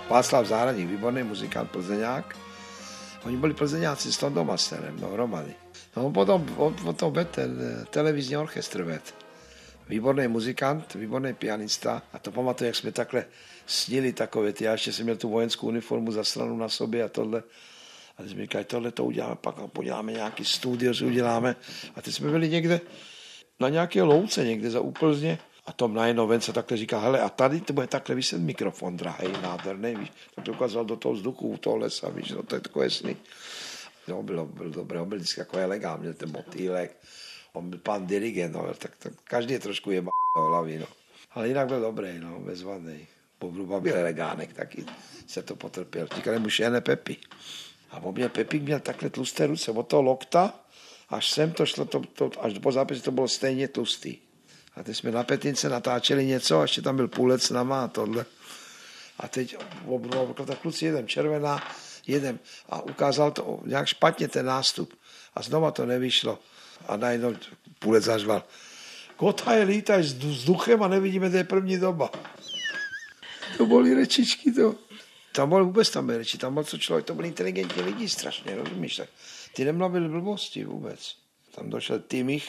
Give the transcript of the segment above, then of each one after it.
Václav Zahradník, výborný muzikant, Plzeňák. Oni byli Plzeňáci s Tom Domasterem, dohromady. No on potom vedl ten televizní orchestr vedl. Výborný muzikant, výborný pianista. A to pamatuju, jak jsme takhle snili takové. Já ještě jsem měl tu vojenskou uniformu zasranou na sobě a tohle. A teď jsme říkali, tohle to uděláme, pak poděláme nějaký studio, si uděláme. A teď jsme byli někde na nějaké louce, někde za Úplzně. A Tom najednou ven se takhle říká, hele, a tady to bude takhle vyset mikrofon, drahej, nádherný, víš. Tak to ukázal do toho vzduchu, u toho lesa, víš, no to je takové sny. No, byl dobrý, on byl vždycky jako elegant, měl ten motýlek. On byl pán dirigent, no, tak každý je trošku jebá hlavy, no. Ale jinak byl dobrý, no, bezvadný. Pobruba byl elegánek, taky se to potrpěl. Říkali mu Šéne Pepi. A Pepík měl takhle tlusté ruce, od toho lokta, až sem to šlo, až po zápise to bylo stejně tlustý. A teď jsme na Petince natáčeli něco, a ještě tam byl Půlec s náma a tohle. A teď tak kluci jedem červená, jedem. A ukázal to nějak špatně ten nástup. A znova to nevyšlo. A najednou Půlec zažval. Kotaj lítaj s vzduchem a nevidíme, to je první doba. To byly rečičky, to. Tam byl vůbec reči, tam byl co člověk, to byli inteligentní lidi strašně, rozumíš? Tak ty nemluvili blbosti vůbec. Tam došel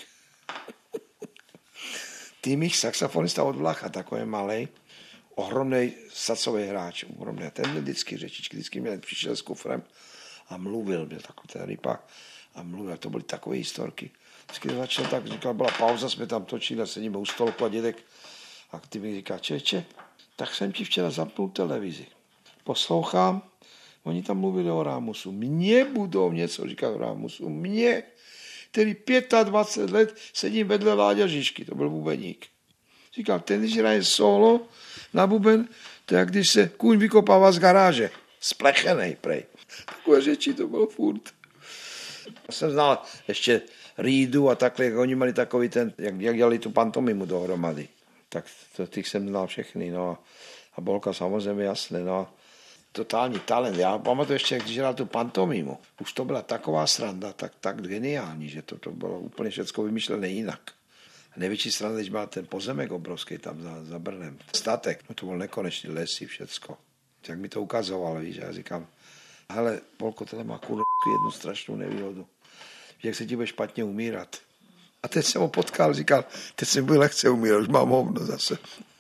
Týmich, saxofonista od Vlacha, takový malej, ohromný sacový hráč, ohromný. A ten měl vždycky řečičky, přišel s kufrem a mluvil, byl takový ten rypák a mluvil. To byly takové historky. Vždycky začal tak, říkal, byla pauza, jsme tam točili a sedíme u stolku a dědek a ty mi říká, čeče, tak jsem ti včera zapnul televizi. Poslouchám, oni tam mluvili o Rámusu. Mně budou něco říkat o Rámusu. Mně, který 25 let sedím vedle Láďa Žižky, to byl bubeník. Říkal, ten, když hraje solo na buben, to je jak když se kůň vykopává z garáže. Splechenej, prej. Takové řeči to bylo furt. Já jsem znal ještě Rídu a takhle, jak oni měli takový ten, jak dělali tu pantomimu dohromady. Tak těch jsem znal všechny, no. A Bolka samozřejmě jasné, no. Totální talent. Já pamatuju ještě, když hrál tu pantomimu. Už to byla taková sranda, tak geniální, že to bylo úplně všecko vymyšlené jinak. A největší sranda, když byl ten pozemek obrovský tam za Brnem. Statek, no to byl nekonečný lesy, všecko. Tak mi to ukazoval, víš, já říkám, hele, Polko, tohle má jednu strašnou nevýhodu. Jak se ti bude špatně umírat. A teď jsem ho potkal, říkal, teď jsem byl lehce umírat, už mám hovno zase.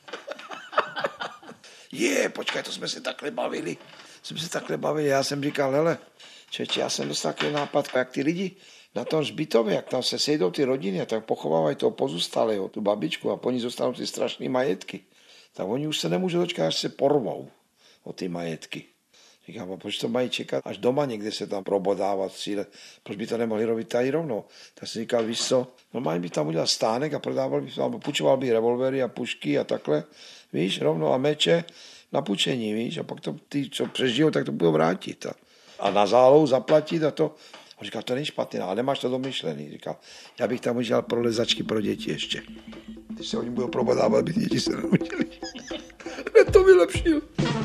Počkej, to jsme se takhle bavili. Já jsem říkal, hele, čeče, já jsem dostal takový nápad, jak ty lidi na tom hřbitově, jak tam se sejdou ty rodiny a tak pochovávají toho pozůstalého, tu babičku a po ní zůstanou ty strašné majetky. Tak oni už se nemůžou dočkat, až se porvou o ty majetky. Říkám, a proč to mají čekat až doma někde se tam probodávat cíle? Proč by to nemohli robit tady rovnou? Tak jsem říkal, víš co, normálně by tam udělal stánek a prodával by, půjčoval by revolvery a pušky a takhle, víš, rovnou a meče na půjčení, víš, a pak to ty, co přežijou, tak to budou vrátit. A na zálohu zaplatit a to. A říkal, to není špatný, ale nemáš to domyšlený. Říkal, já bych tam udělal prolezačky pro děti ještě. Když se oni budou probodávat, by děti se nenutili. To vylepšil.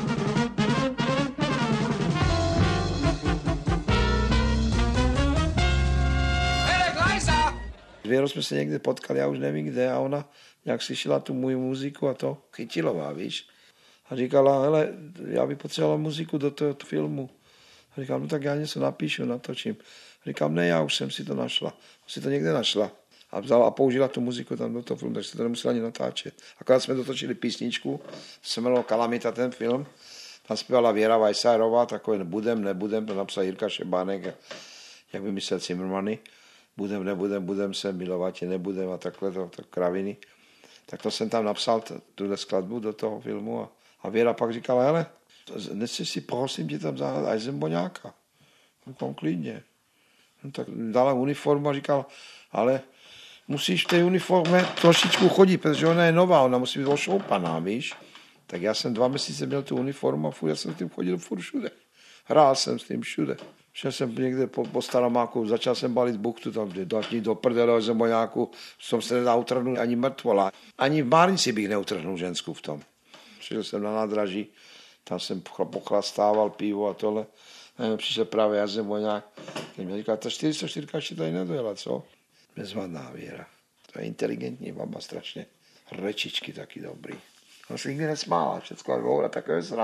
Věrou jsme se někde potkali, já už nevím kde, a ona nějak slyšela tu můj muziku a to Chytilová, víš. A říkala, hele, já bych potřebovala muziku do toho filmu. A říkám, no tak já něco napíšu, natočím. A říkám, ne, já už jsem si to našla. Si to někde našla. A vzala a použila tu muziku tam do toho filmu, takže se to nemusela ani natáčet. Akorát jsme dotočili písničku, se jmenovalo Kalamita ten film. Tam zpěvala Věra Vajsárová, takové nebudem, to napsal Jirka Šebánek, jak vymyslel Cimrmany. Budem se milovat, nebudem a takhle to kraviny. Tak to jsem tam napsal, tuhle skladbu do toho filmu a Věra pak říkala, hele, nechci si, prosím tě tam zahrát aj Zemboňáka. No klidně. No, tak dala uniformu a říkal, ale musíš v té uniformě trošičku chodit, protože ona je nová, ona musí být ošoupaná, víš. Tak já jsem 2 měsíce měl tu uniformu a já jsem s tím chodil furt všude. Hrál jsem s tím všude. Šel jsem někde po Staromáku, začal jsem balit buchtu, tam do prdele Zemboňáku, jsem se nedal utrhnout ani mrtvola. Ani v Márnici bych neutrhnul ženskou v tom. Přišel jsem na nádraží, tam jsem pochlastával pivo a tohle. Přišel právě já Zemboňák. Ten mi říkal, ta 404 ještě tady nedojela, co? Bezvadná Věra. To je inteligentní baba strašně. Rečičky taky dobrý. Ona se nikdy nesmála, všechno hovorila takové srandy.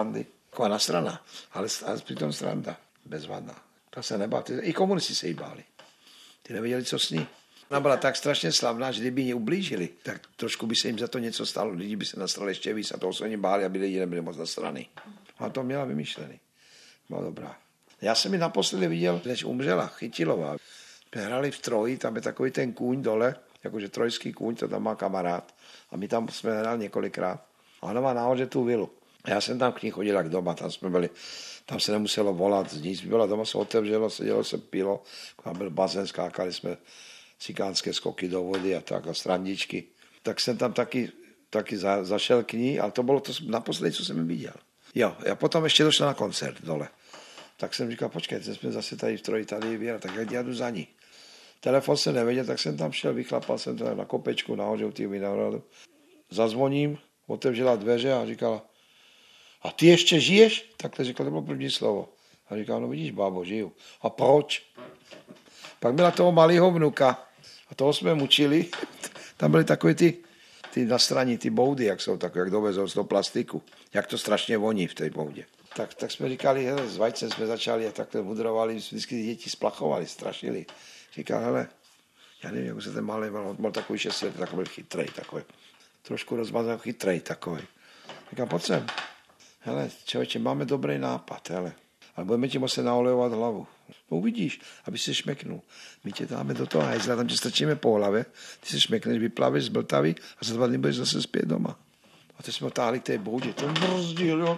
Taková nastrana, ale přitom sranda, bezvadná. Ta se nebá, i komunisti se jí báli. Ty nevěděli, co s ní. Ona byla tak strašně slavná, že kdyby ji ublížili, tak trošku by se jim za to něco stalo. Lidi by se nastrali ještě víc a toho se oni báli, aby lidi nebyli moc nastraný. A to měla vymyšlený. Byla dobrá. Já jsem ji naposledy viděl, než umřela, Chytilová. My hrali v Troji, tam je takový ten kůň dole, jakože trojský kůň, to tam má kamarád. A my tam jsme hráli několikrát. A ona má nahoře tu vilu. Já jsem tam k ní chodil jak doma, tam jsme byli, tam se nemuselo volat, nic byla doma, se otevřelo, sedělo se, pilo, tam byl bazén, skákali jsme cikánské skoky do vody a tak a strandičky. Tak jsem tam taky zašel k ní, ale to bylo to naposledy, co jsem ji viděl. Jo, a potom ještě došla na koncert dole. Tak jsem říkal, počkejte, jsme zase tady v Troji, tady Věra, tak já jdu za ní. Telefon jsem nevěděl, tak jsem tam šel, vychlapal jsem to na kopečku nahoře u těch Vinohradů. Zazvoním, otevřela dveře a říkala, a ty ještě žiješ? Takhle říkal, to bylo první slovo. A říkal, no vidíš, bábo, žiju. A proč? Pak byla toho malého vnuka a toho jsme mučili. Tam byly takové ty nastraní, ty boudy, jak jsou takové, jak dovezou z toho plastiku. Jak to strašně voní v té boudě. Tak jsme říkali, hele, s vajcem jsme začali a takhle mudrovali, vždycky ty děti splachovali, strašili. Říkal, hele, já nevím, jak se ten malý mal takový 6 let, takový chytrej, takový. Trošku rozmazaný, chytrej, takový. Říkal, pojď sem. Hele, člověče, máme dobrý nápad, hele. Ale budeme ti muset naolejovat hlavu. No uvidíš, aby si šmeknul. My tě dáme do toho hajzla, tam tě strčíme po hlavě, ty si šmekneš, vyplaveš z Bltavy a za 2 dny budeš zase zpět doma. A teď jsme ho táhli k té boudě, to brzdil, jo,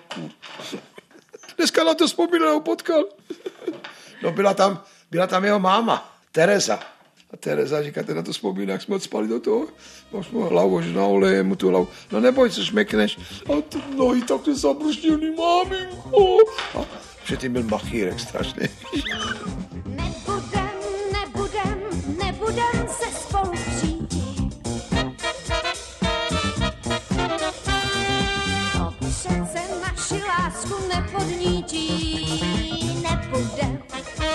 dneska na to vzpomínal, potkal. No byla tam jeho máma, Tereza. A Tereza říká, ty na to vzpomíná, jak jsme odspali do toho. Máš mu hlavu, že naoleje mu tu hlavu. No neboj, co šmekneš. A ty nohy takhle zabruštěný, máminko. A předtím byl machírek strašný. Nebudem se spolu přijít. To přece naši lásku nepodnítí. Nebudem.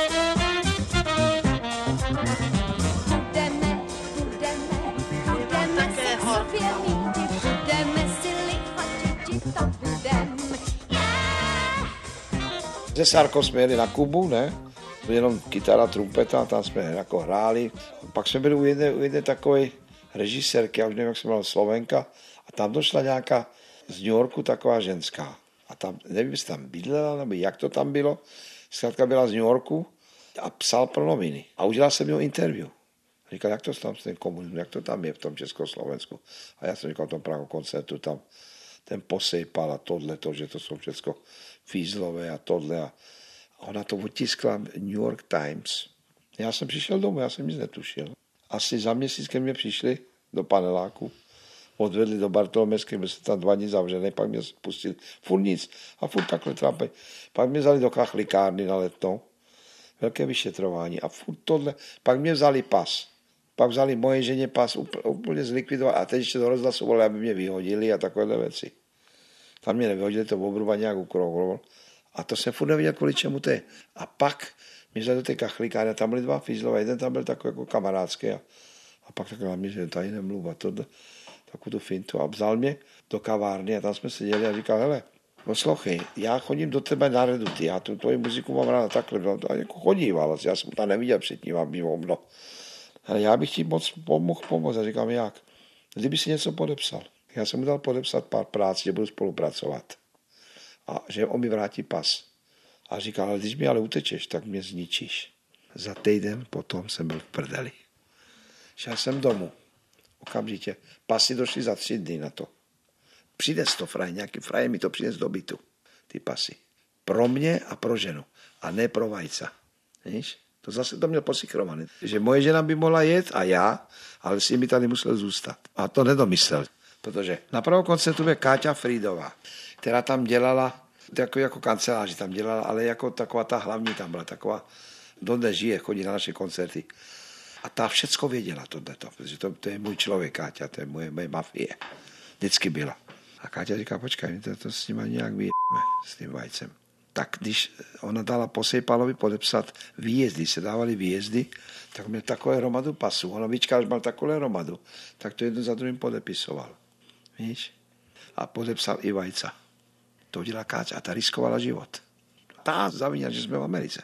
Budeme se sobě mít, budeme si lichotit, to budem. Ze Sarko jsme jeli na Kubu, ne? Jenom kytara, trumpeta, tam jsme jako hráli. Pak jsme byli u jedné takové režisérky, já už nevím, jak se jmenovala, Slovenka, a tam došla nějaká z New Yorku taková ženská. A tam, nevím, jestli tam bydlela, nebo jak to tam bylo. Zkrátka byla z New Yorku a psal pro noviny. A udělal jsem jeho interview. Říkal, jak to tam s tím komunismem, jak to tam je v tom Československu. A já jsem říkal o tom Prahu koncertu, tam ten posejpal a tohleto, že to jsou všechno fízlové a tohle. A ona to otiskla New York Times. Já jsem přišel domů, já jsem nic netušil. Asi za měsíc ke mně přišli do paneláku, odvedli do Bartolomejské, byl jsem tam 2 dny zavřený, pak mě pustili, furt nic a furt takhle trápej. Pak mě vzali do kachlikárny na Letnou, velké vyšetrování a furt tohle, pak mě vzali pas. Pak vzali moje ženě pas, úplně zlikvidovali a teď ještě do rozhlasu volali, aby mě vyhodili a takovéhle věci. Tam mě nevyhodili, to obruba nějak ukrouhlo. A to jsem furt nevěděl, kvůli čemu to je. A pak mě vzali do té kachlikárny, tam byly 2 fízlové, jeden tam byl takový jako kamarádský a pak takhle mě, že tady nemluv a tohle, takovou tu fintu a vzal mě do kavárny a tam jsme seděli a říkal, hele, poslouchej, já chodím do tebe na Reduty, já tu tvoji muziku mám ráda takhle, a jako chodíval, já jsem tam neviděl předtím a mimo. Ale já bych ti mohl pomoct a říkám, jak? Kdyby si něco podepsal. Já jsem mu dal podepsat pár práci, že budu spolupracovat. A že on mi vrátí pas. A říkal, ale když mi ale utečeš, tak mě zničíš. Za týden potom jsem byl v prdeli. Šel jsem domů. Okamžitě. Pasy došly za 3 dny na to. Přines to fraj, nějaký fraj mi to přines do bytu. Ty pasy. Pro mě a pro ženu. A ne pro vajca. Víš? To zase to měl posikrovaný. Že moje žena by mohla jet a já, ale si mi tady musel zůstat. A to nedomyslel. Protože na prvním koncertu je Káťa Frídová, která tam dělala, jako kanceláři tam dělala, ale jako taková ta hlavní tam byla, taková, dodnes žije, chodí na naše koncerty. A ta všecko věděla tohleto, protože to je můj člověk, Káťa, to je moje mafie. Vždycky byla. A Káťa říká, počkej, to s nima nějak vyjeme, s tím vajcem. Tak když ona dala Posejpalovi podepsat výjezdy, se dávali výjezdy, tak měl takové hromadu pasů. Ona vyčkala, že mal takové hromadu, tak to jedno za druhým podepisoval. Víš? A podepsal i vajca. To udělala Káťa a ta riskovala život. Ta zavinila, že jsme v Americe.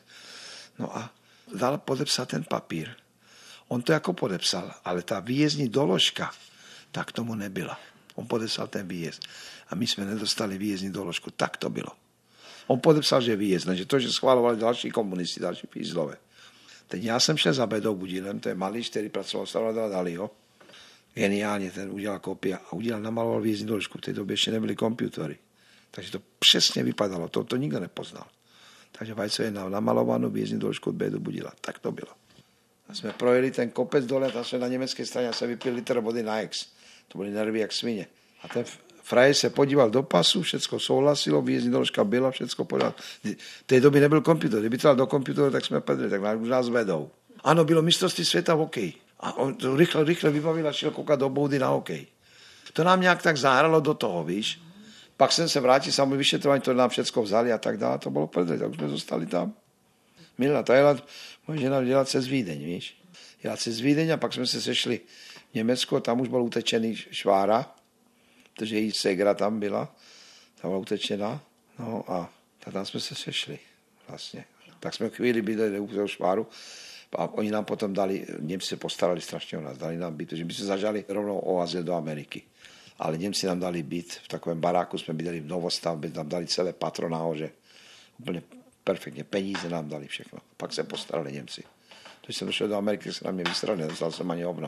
No a dal podepsat ten papír. On to jako podepsal, ale ta výjezdní doložka, tak tomu nebyla. On podepsal ten výjezd. A my jsme nedostali výjezdní doložku. Tak to bylo. On podepsal, že je výjezd, že to, že schválovali další komunisti, další fízlové. Teď já jsem šel za Bedou Budilem, to je malý, který pracoval Salvadora Dalího. Geniálně, ten udělal kopie a namaloval výjezdní doložku. V té době ještě nebyly komputery. Takže to přesně vypadalo, to nikdo nepoznal. Takže Vajco je namalovanou výjezdní doložku od Bedu Budila. Tak to bylo. A jsme projeli ten kopec dole, tam jsme na německé straně a se vypil litr vody na ex. To byly nervy jak svině. A ten frajer se podíval do pasu, všecko souhlasilo, výjezdní doložka byla, všecko podal. V té době nebyl počítač, kdyby to dal do počítače, tak jsme pedli, tak už nás vedou. Ano, bylo mistrovství světa v hokeji. A on to rychle vybavil a šel koukat do boudy na hokej. To nám nějak tak zahralo do toho, víš. Pak jsem se vrátil, samozřejmě vyšetrování, to nám všecko vzali a tak dále, to bylo pedli, tak už jsme zostali tam. Milá, to jela, moje žena dělat přes Vídeň, víš. Jela přes Vídeň a pak jsme se sešli v Německu, tam už byl utečený Švára, protože její ségra tam byla byla utečená, no a tam jsme se sešli vlastně. Tak jsme chvíli bydleli u toho Šváru a oni nám potom dali, Němci se postarali strašně o nás, dali nám byt, protože by se zažali rovnou o azyl do Ameriky. Ale Němci nám dali byt, v takovém baráku jsme bydleli v novostavbě, nám dali celé patro nahoře, úplně perfektně, peníze nám dali všechno. Pak se postarali Němci. Když jsem došel do Ameriky, se na mě vysrali, nedostal jsem ani hovno.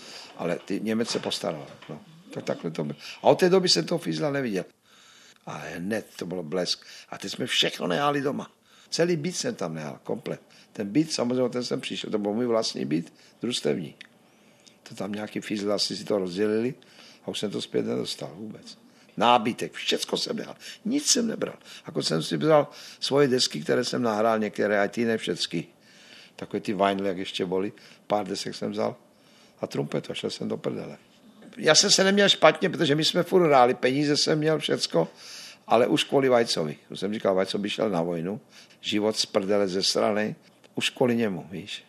Ale ty Němec se postaral. No. Tak takhle to bylo. A od té doby jsem toho fízla neviděl. A hned to bylo blesk. A teď jsme všechno nehali doma. Celý byt jsem tam nehal, komplet. Ten byt, samozřejmě ten jsem přišel, to byl můj vlastní byt, družstevní. To tam nějaký fízl asi si to rozdělili a už jsem to zpět nedostal vůbec. Nábytek, všecko jsem nehal. Nic jsem nebral. Jako jsem si bral svoje desky, které jsem nahrál, některé, a ty ne všecky. Takové ty vinyl, jak ještě byly. Pár desek jsem vzal a trumpetu a šel jsem do prdele. Já jsem se neměl špatně, protože my jsme furt hráli, peníze jsem měl všecko, ale už kvůli Vajcovi. Už jsem říkal, Vajco by šel na vojnu, život z prdele ze strany, už kvůli němu, víš.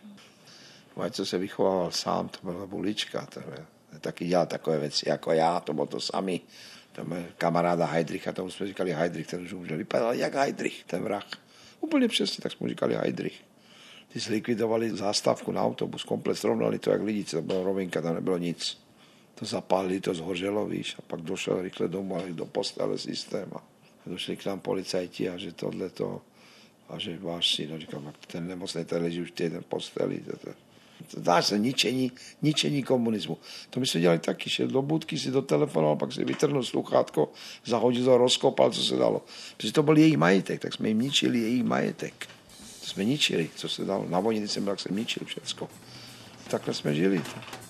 Vajco se vychovával sám, to byla bulička, taky dělal takové věci jako já, to bylo to samý. To byl kamaráda Heidricha, tomu jsme říkali Heidrich, ten už vypadal jak Heidrich, ten vrah. Úplně přesně, tak jsme říkali Heidrich. Ty zlikvidovali zástavku na autobus, komplet srovnali to jak lidi, to byla rovinka, tam nebylo nic. To zapálili, to zhořelo, víš, a pak došel rychle domů, ale do postele systém a došli k nám policajti a že tohleto, a že váš syn, říkám, ten nemocný tady leží už týden posteli. To dá se ničení komunismu. To my jsme dělali taky, šel do budky, si dotelefonoval, pak si vytrhnul sluchátko, zahodil to, rozkopal, co se dalo. Protože to byl jejich majetek, tak jsme jim ničili jejich majetek. To jsme ničili, co se dalo. Na vojně, když jsem byl, tak jsem ničil všecko. Takhle jsme žili.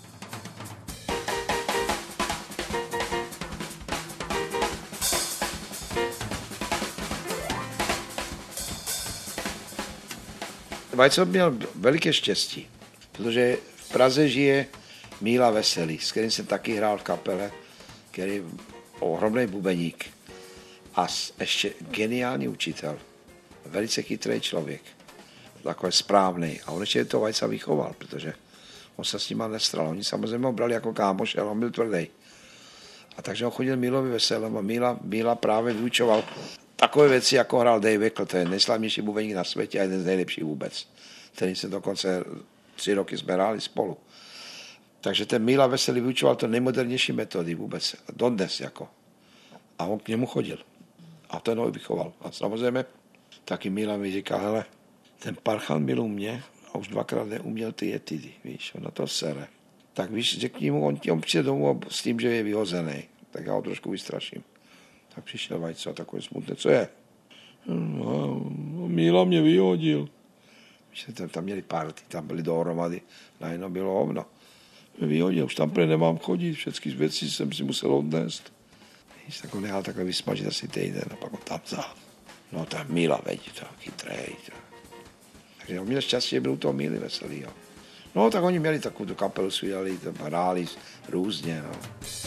Vajco měl veliké štěstí, protože v Praze žije Míla Veselý, s kterým jsem taky hrál v kapele, který je ohromný bubeník a ještě geniální učitel, velice chytrý člověk, takový správný. A on ještě to Vajca vychoval, protože on se s nima nestral. Oni samozřejmě ho brali jako kámoš, ale on byl tvrdý. A takže on chodil Mílovi Veselému a Míla právě vyučoval takové věci, jako hrál Dave Weckl, to je nejslavnější bubeník na světě a jeden z nejlepších vůbec, který se dokonce 3 roky jsme hráli spolu. Takže ten Míla Veselý vyučoval to nejmodernější metody vůbec, dodnes jako. A on k němu chodil. A ten ho vychoval. A samozřejmě taky Míla mi říká, hele, ten Parchan byl u mě a už 2krát neuměl ty etidy, víš, on na to sere. Tak víš, řekni mu, on přijde domů s tím, že je vyhozený, tak já ho trošku vystraším. Tak přišel Vajco a takový smutné, co je? No, Míla mě vyhodil. Tam měli party, tam byli dohromady, najednou bylo hovno. Mě vyhodil, už tam nemám chodit, všechny věci jsem si musel odnést. Tak on nechal takhle vysmažit asi týden a pak ho tam vzal. No tam Míla, veď, to chytrej. Takže on měl štěstí, že byl u toho Míly Veselýho. No tak oni měli takovou kapelu, svíjali, hráli různě, no.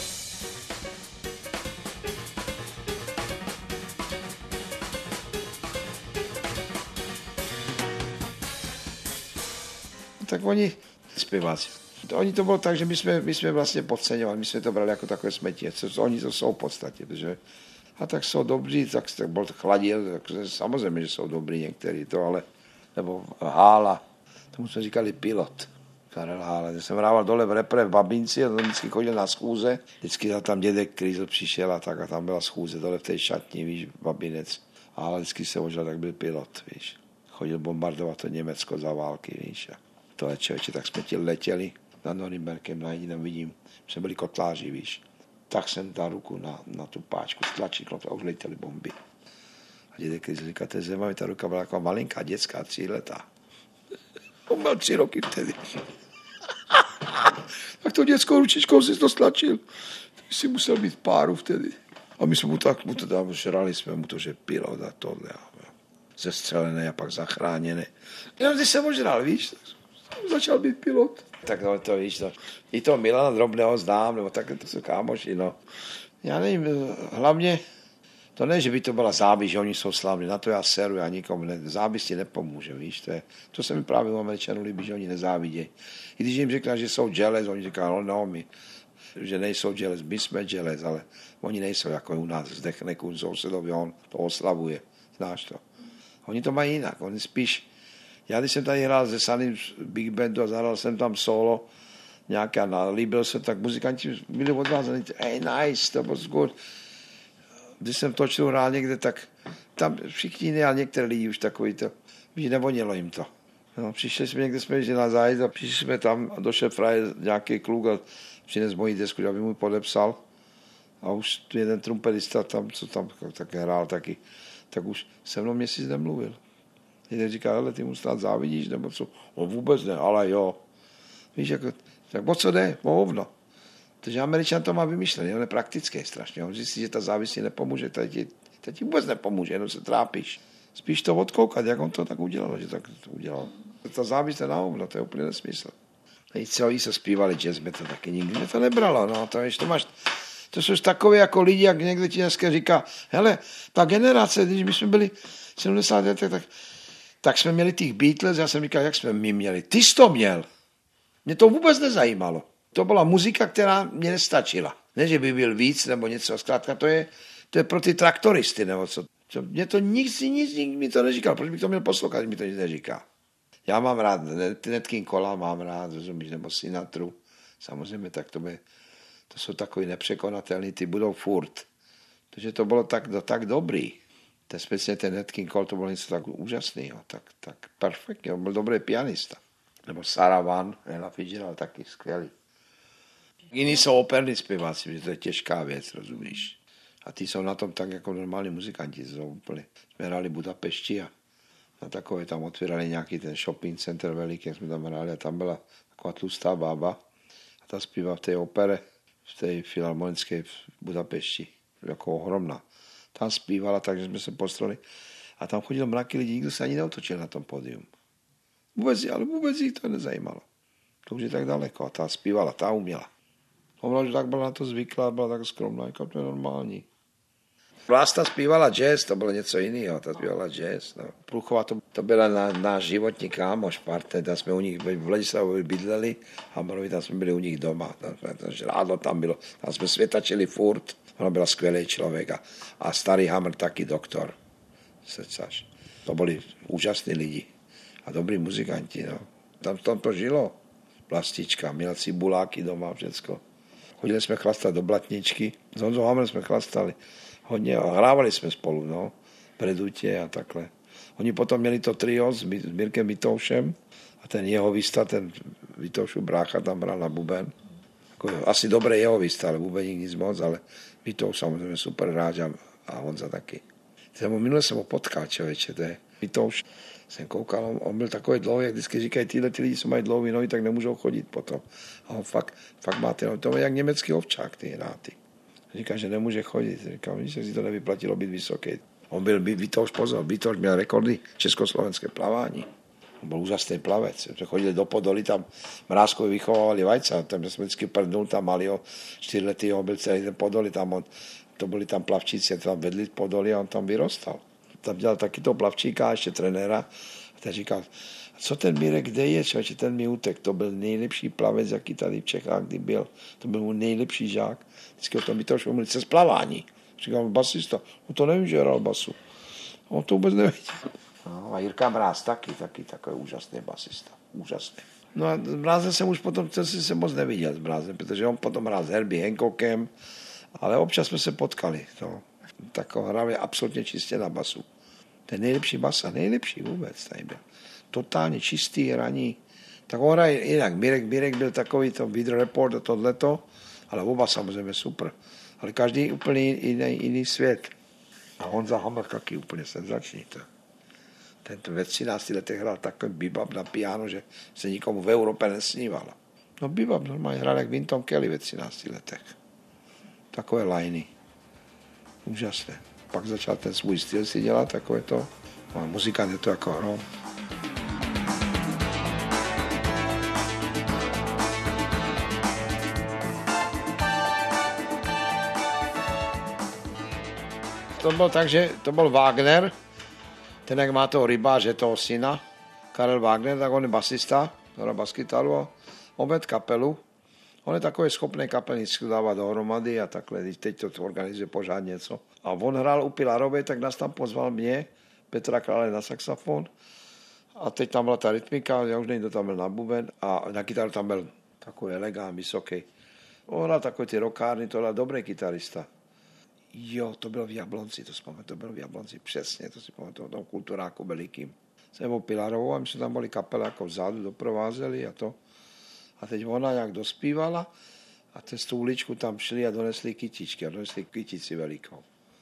Tak oni zpěváci. Oni to bylo tak, že my jsme vlastně podceňovali, my jsme to brali jako takové smetí. Oni to jsou v podstatě, protože A tak jsou dobří, tak byl chladil, tak samozřejmě, že jsou dobrý některý to, ale, nebo Hála, tomu jsme říkali pilot. Karel Hála. Já jsem hrával dole v repre v Babinci a tam vždycky chodil na schůze. Vždycky tam dědek Krýzl přišel a tak a tam byla schůze dole v té šatni, víš, Babinec. Ale vždycky se možná tak byl pilot, víš. Chodil bombardovat to Německo za války, víš. A tohle člověče, tak jsme ti letěli nad Norimberkem, na jediném vidím. Jsme byli kotláři, víš. Tak jsem dal ruku na tu páčku, stlačí klop a už letěli bomby. A dědek Krýzl říká, té zemi, ta ruka byla jako malinká, dětská, 3 letá. On byl 3 roky vtedy. Tak to dětskou ručičkou si to stlačil. Ty si musel být v páru vtedy. A my jsme mu to tam žrali jsme mu to, že pilot a tohle. Zestřelené a pak zachráněné. Jenom když jsem ožral, víš, začal být pilot. Tak no, to víš, no. I to Milana Drobného znám, nebo tak to jsou kámoši, no. Já nevím, hlavně to ne, že by to byla závis, že oni jsou slavní, na to já seru, já nikomu závis ti nepomůže, víš, to se mi právě u Američanů líbí, že oni nezávidějí. I když jim řekne, že jsou jealous, oni říkají, no, my, že nejsou jealous, my jsme jealous, ale oni nejsou jako u nás, zdechne kun sousedovi, on to oslavuje, znáš to. Oni to mají jinak, oni spíš, já když jsem tady hrál ze Sunnym Big Bandu a zahrál jsem tam solo nějaké a líbil se, tak muzikanti byli odvázaní, hey, nice, to was good. Když jsem točil hrál někde, tak tam všichni jiní, ale některé lidi už takový to, víš, nevonilo jim to. No, přišli jsme někde, jsme na zájezd a přišli jsme tam a došel frajer nějaký kluk a přines moji desku, aby mu podepsal. A už jeden trumpetista tam, co tam také hrál taky, tak už se mnou měsíc nemluvil. Jeden říká, hele, ty mu snad závidíš, nebo co? No vůbec ne, ale jo. Víš, jako, tak o co jde? O hovno. Takže Američan to má vymyšlený, on je praktický strašně. On zjistí, že ta závisí nepomůže, ta ti vůbec nepomůže, jenom se trápíš. Spíš to odkoukat, jak on to tak udělal, že tak to udělal. Ta závis je na hovno, to je úplně nesmysl. I celý se zpívali jazz, mě to taky nikdy mě to nebralo, no, to jsou takové jako lidi, jak někdo ti dneska říká, hele, ta generace, když my jsme byli 70 let, tak jsme měli těch Beatles, já jsem říkal, jak jsme my měli, ty jsi to měl. Mě to vůbec nezajímalo. To byla muzika, která mě nestačila. Ne, že by byl víc nebo něco, zkrátka to je pro ty traktoristy nebo co. Mě to nic mi to neříkal, proč bych to měl poslouchat, když mi to nic neříká. Já mám rád Nat King Cole, mám rád, rozumíš, nebo Sinatru. Samozřejmě, tak to jsou takový nepřekonatelný, ty budou furt. Takže to bylo tak dobrý. Speciálně ten Nat King Cole, to bylo něco tak úžasného, tak perfektně, on byl dobrý pianista. Nebo Sarah Vaughan, Ella Fitzgerald, taky skvělý. Jiní jsou operní zpěváci, že to je těžká věc, rozumíš. A ty jsou na tom tak jako normální muzikanti, jsou úplně. Jsme hráli Budapešti a na takové tam otvírali nějaký ten shopping center veliký, jak jsme tam hráli a tam byla taková tlustá bába a ta zpívá v té opere, v té filharmonické v Budapešti, jako ohromná. Tam zpívala, takže jsme se postrali a tam chodil mraky lidí, nikdo se ani neotočil na tom pódium. Vůbec jich to nezajímalo. To už je tak daleko a ta zpívala, ta uměla. Ona už tak byla na to zvyklá, byla tak skromná, jako to je normální. Vlasta zpívala jazz, to bylo něco jiného, ta zpívala jazz. No. Průchová to byla náš životní kámoš, partner, tam jsme u nich v Vladislavovi bydleli, Hamerovi, tam jsme byli u nich doma, tam žrádlo tam bylo, tam jsme světačili furt, ona byla skvělý člověk a starý Hammer taky doktor. To byli úžasní lidi a dobrý muzikanti, no. Tam to žilo, Vlastička, měla cibuláky doma, všecko. Chodili jsme chlastat do Blatničky, s Honzou Hamrem jsme chlastali hodně a hrávali jsme spolu, no, Predutě a takhle. Oni potom měli to trio s Mirkem Vitoušem a ten jehovista, ten Vitoušův brácha tam hrál na buben. Jako, asi dobré jehovista, ale bubeník nic moc, ale Vitouš samozřejmě super hráč a Honza taky. Minule jsem ho potkal, člověče, to je Vitouš. Jsem koukal, on byl takový dlouhý, jak vždycky říkají, ty lidi, co mají dlouhý nohy, tak nemůžou chodit potom. A on fakt má ty nohy. To je jak německý ovčák, ty hráty. Říká, že nemůže chodit. Říkám, že si to nevyplatilo být vysoký. On byl Vitouš, pozor, Vitouš měl rekordy československé plavání. On byl úžasný plavec. Jsme chodili do Podolí, tam Mrázkovi vychovávali vajca, tam jsme vždycky prdnul, tam malýho 4letýho, byl celý ten Podolí, to byli tam plavčíci, tam vedli Podolí a on tam vyrostal. Tam dělal taky toho plavčíka, ještě trenéra. A ten říkal, co ten Mirek, kde je, člověče, ten mi utek. To byl nejlepší plavec, jaký tady v Čechách kdy byl. To byl můj nejlepší žák. Vždycky o tom by to už mluvili, z plavání. Říkám, basista, no to nevím, že hrál basu. On to vůbec nevěděl. No, a Jirka Mráz taky takový úžasný basista. Úžasný. No a s Mrázem jsem už potom se moc neviděl s Mrázem, protože on potom hrál s Herbie Hancockem, ale občas jsme se potkali. To. Tak hrál je absolutně čistě na basu. Ten nejlepší basa, nejlepší vůbec tady byl. Totálně čistý hraní. Tak on hraje jinak. Mirek byl takový to video report a tohleto, ale oba samozřejmě super. Ale každý úplně jiný svět. A Honza Hammer taky úplně senzační. Ten ve 13 letech hrál takový bebop na piano, že se nikomu v Evropě nesníval. No bebop normálně hrál jak Wynton Kelly ve 13 letech. Takové liny. Úžasné. Pak začal ten svůj styl si dělat, takové to. A muzikant je to jako no. To bylo tak, že to byl Wagner, ten jak má toho rybáře, toho syna, Karel Wagner, tak on je basista, hra baskytaru a on ved kapelu. On je takový schopný kapelnický dávat dohromady a takhle, teď to organizuje pořád něco. A on hrál u Pilarové, tak nás tam pozval mě, Petra Krále na saxofon. A teď tam byla ta rytmika, já už nevím, tam byl na buben a na kytaru tam byl takový elegant, vysoký. On hrál takový ty rockárny, to byl dobrý kytarista. Jo, to bylo v Jablonci, to bylo v Jablonci, přesně, to si pamatuju, tam kulturáku velikým. Jsem byl Pilarovou a my jsme tam byli kapela jako vzadu, doprovázeli a to. A teď ona nějak dospívala a přes tu uličku tam šli a donesli kytičky a donesli kytici velikou.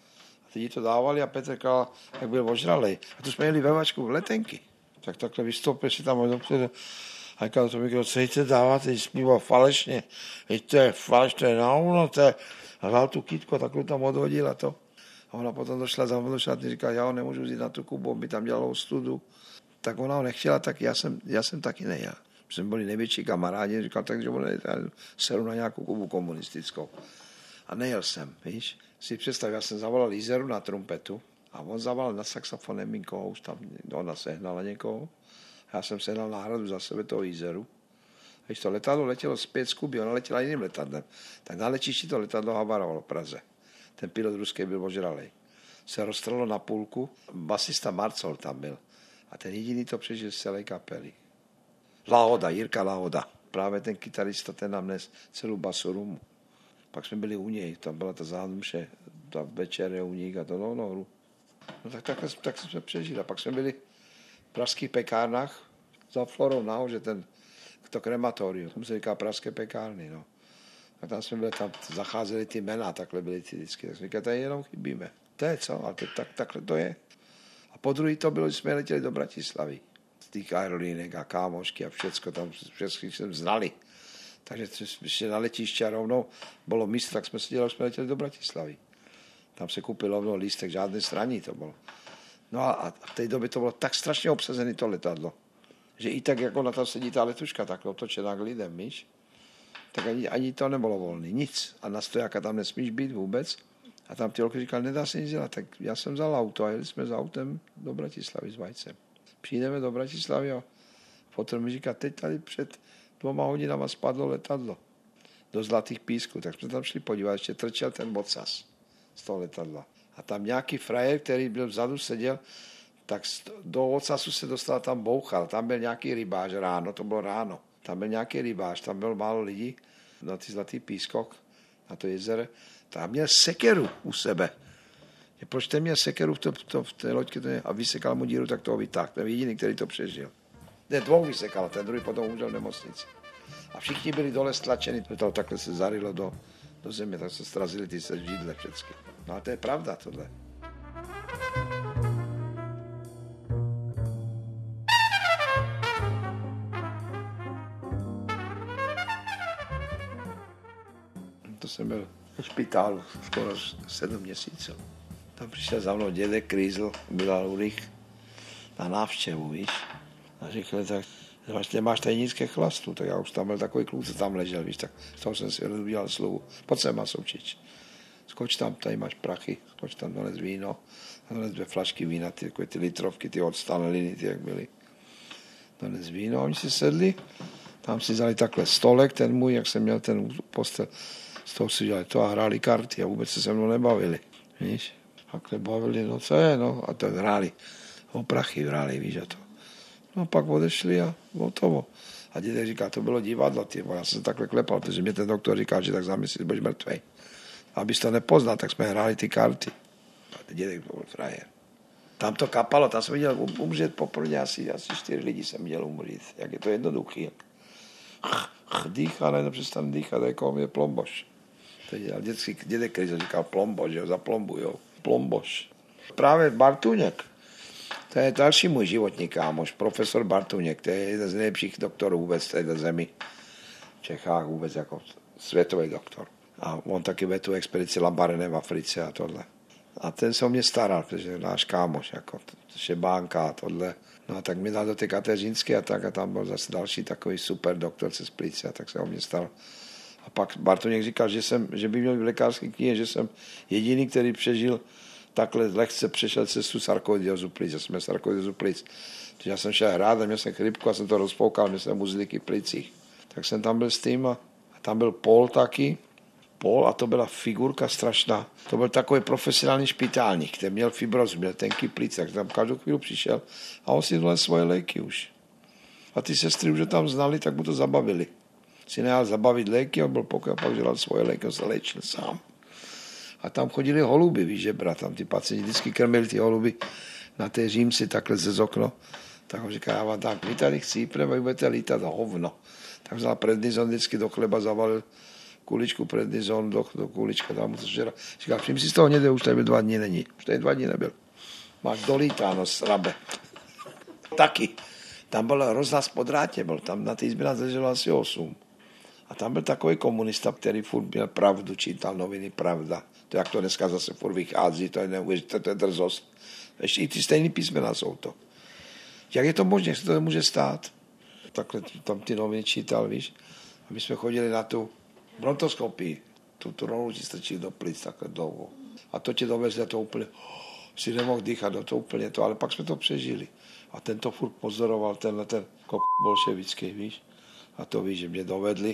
A teď to dávali a Petr Král, jak byl ožralej. A tu jsme jeli ve vačku letenky. Tak takhle vystoupil si tam dopředu. A říkal to mikro, co jdete dávat, teď zpíval falešně. To je faleš, to je nauno, to je... A dal tu kytku a takhle tam odhodil a to. A ona potom došla za mnou a říkala, já ho nemůžu vzít na tu Kubu, by tam dělalo studu. Tak ona ho nechtěla, tak já jsem taky nejel. Jsme byli největší kamarádi, říkal, takže seru na nějakou Kubu komunistickou. A nejel jsem, víš. Si představ, já jsem zavolal Lízeru na trumpetu a on zavolal na saxofonem někoho, už tam ona sehnala někoho. Já jsem sehnal náhradu za sebe toho Lízeru. Když to letadlo letělo zpět z Kuby, ona letěla jiným letadlem, tak na letišti to letadlo havarovalo v Praze. Ten pilot ruský byl ožralej. Se roztrhlo na půlku, basista Marcol tam byl. A ten jediný to přežil z celé kapely. Lahoda, Jirka Lahoda. Právě ten kytarista, ten nám nes celou basorumu. Pak jsme byli u něj, tam byla ta zámše, ta večer u nich a to no. No tak jsme přežili. A pak jsme byli v pražských pekárnách za Florou nahoře, to krematorium, tomu se říká pražské pekárny, no. A tam jsme byli, tam zacházeli ty jména, takhle byly ty vždycky. Tak jsme říkali, tady jenom chybíme. To je co? A takhle to je. A po druhý to bylo, že jsme letěli do Bratislavy. Z těch aerolínek a kámošky a všecko, tam všechny jsme znali. Takže jsme šli na letiště a rovnou bylo místo, tak jsme si dělali, jsme letěli do Bratislavy. Tam se koupil rovnou lístek, žádné straní to bylo. No a v té době to bylo tak strašně obsazené to letadlo, že i tak, jako na to sedí ta letuška, tak otočená k lidem, víš? Tak ani to nebylo volný, nic. A na stojáka tam nesmíš být vůbec. A tam ty holky říkali, nedá se nic dělat. Tak já jsem vzal auto a jeli jsme s autem do Bratislavy s Vajcem. Přijdeme do Bratislavy a potom mi říká, teď tady před 2 hodinama spadlo letadlo do Zlatých písků. Tak jsme tam šli podívat, ještě trčel ten ocas z toho letadla. A tam nějaký frajer, který byl vzadu, seděl, tak do ocasu se dostal, tam bouchal. Tam byl nějaký rybář ráno, to bylo ráno. Tam byl nějaký rybář, tam bylo málo lidí na ty Zlatý pískok, na to jezero. Tam měl sekeru u sebe. Proč ten měl sekeru v té loďce a vysekal mu díru, tak toho vytáhl. Ten jediný, který to přežil. Ne, 2 vysekal, ten druhý potom umřel v nemocnici. A všichni byli dole stlačeni, to takhle se zarilo do země, tak se strazili ty se židle všechny. No a to je pravda tohle. To jsem byl v špitálu skoro 7 měsíců. Tam přišel za mnou dědek Krýzl, Milan Ulrich, na návštěvu, víš. A říkali, tak vlastně máš tajnické chlastu, tak já už tam byl takový kluk, co tam ležel, víš, tak z toho jsem si udělal slovu. Pojď sem, Masoučič. Skoč tam, tady máš prachy, skoč tam, dones víno, a dones 2 flašky vína, ty litrovky, ty odstaleliny, ty jak byly. Dones víno, a oni si sedli, tam si vzali takhle stolek, ten můj, jak jsem měl ten postel, z toho si dělali to a hráli karty a vůbec se mnou nebavili. víš. Takhle bavili, no co je, no. A to hráli, o prachy hráli, víš, a to. No pak odešli a hotovo. A dědek říká, to bylo divadlo, ty, já jsem takhle klepal, protože mě ten doktor říkal, že tak za měsíc budeš mrtvej. Abys to nepoznal, tak jsme hráli ty karty. A dědek byl frajer. Tam to kapalo, tam jsem viděl umřet poprvé asi 4 lidi jsem viděl umřít. Jak je to jednoduchý. Dýchá, najednou přestane dýchat, jako je plomboš. To je vždycky dědek, který říkal plomboš, jo, zaplombujou. Plomboš. Právě Bartůněk, to je další můj životní kámoš, profesor Bartůněk, to je jeden z nejlepších doktorů vůbec v této zemi. V Čechách vůbec jako světový doktor. A on taky ve tu expedici Lambarene v Africe a tohle. A ten se o mě staral, protože náš kámoš, jako šebánka a tohle. No a tak mi dal do té Kateřínské a tak a tam byl zase další takový super doktor se splíce a tak se o mě staral. A pak Bartoněk říkal, že by měl v lékařské knihe, že jsem jediný, který přežil takhle lehce přešel cestu sarkoidiozu plic. Já jsem měl sarkoidiozu plic. Takže já jsem šel hrát a měl jsem chřipku a jsem to rozpoukal, měl jsem uzlíky v plicích. Tak jsem tam byl s tím a tam byl Paul taky. Paul a to byla figurka strašná. To byl takový profesionální špitálník, který měl fibrozu, měl tenký plic, tak tam každou chvíli přišel a on si dal svoje léky už. A ty sestry už ho tam znali, tak mu to zabavili. Si nehal zabavit léky, on byl pokoj a pak dělal svoje léky, on se léčil sám. A tam chodili holuby, víš, že brat, tam ty pacienti vždycky krmili ty holuby na té římci takhle ze okno. Tak on říká, já vám tak, vy tady chcípneme, vy budete lítat hovno. Tak vzal prednizon, vždycky do chleba zavalil kuličku prednizon, do kulička, tam mu to žera. Říká, všim si z toho hnědé, už tady 2 dny není. Už tady 2 dny nebyl. Máš dolítáno, srabe. Taky. Tam byl rozhlas po drátě, byl tam na té izbě nás leželo asi 8. A tam byl takový komunista, který furt měl pravdu, čítal noviny Pravda. To jak to dneska zase furt vychází, to je neuvěřitelné, to je drzost. Ještě i ty stejný písmena jsou to. Jak je to možné, jak se to nemůže stát? Takhle tam ty noviny čítal, víš. A my jsme chodili na tu brontoskopii. Tu rolu ti strčili do plic takhle dlouho. A to tě dovezli a to úplně, si nemohl dýchat, to úplně to, ale pak jsme to přežili. A ten to furt pozoroval, ten bolševický, víš. A to víš, že mě dovedli.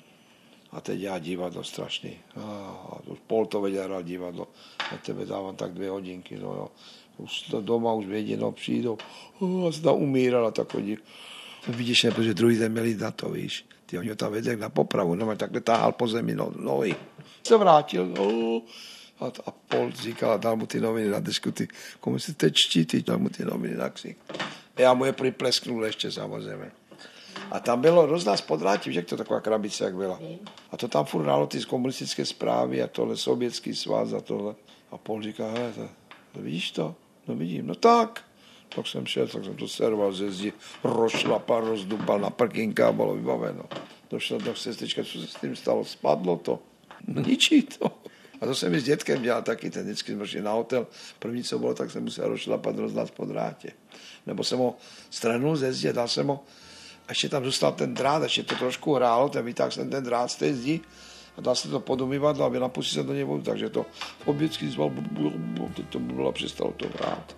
A teď já divadlo strašný. A Pol to věděl hrát divadlo. Na tebe dávám tak 2 hodinky. No jo. Už to doma už vědí, no přijdou. A se tam umírala takový. Vidíš, ne, protože druhý den měli na to, víš. Ty oni ho tam vedli na popravu. No, takhle táhal po zemi nohy. Se vrátil. No. A Pol říkal a dal mu ty noviny na desku. Komu si teď čtí, dal mu ty noviny na ksik. Já mu je připlesknul ještě samozřejmě. A tam bylo rozhlas po drátě, víš, jak to taková krabice, jak byla. A to tam furt hrálo ty komunistické zprávy a tohle, sovětský svaz a tohle. A Paul říká, hele, to vidíš to? No vidím, no tak. Tak jsem šel, tak jsem to serval ze zdi, rozšlapal, rozdupal na prkínka a bylo vybaveno. Došel do sestečka, co se s tím stalo, spadlo to. No ničí to. A to jsem i s dětkem dělal taky, ten vždycky jsme šli na hotel. První, co bylo, tak jsem musel rozšlapat rozhlas po drátě. Nebo jsem ho stranul ze zdi, dal jsem ho. A ještě tam zůstal ten drát, ještě to trošku hrálo, ten vytáhl jsem ten drát z té zdi a dal se to pod umyvadlo a napustil jsem do něj vodu, takže to oběcky zval, teď to bylo a přestalo to hrát.